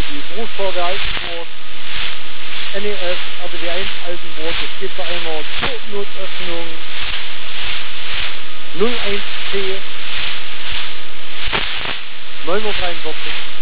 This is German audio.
die Berufsfeuerwehr Altenburg, NEF, RWD 1 Altenburg. Es geht zu einer Notöffnung 01C 943.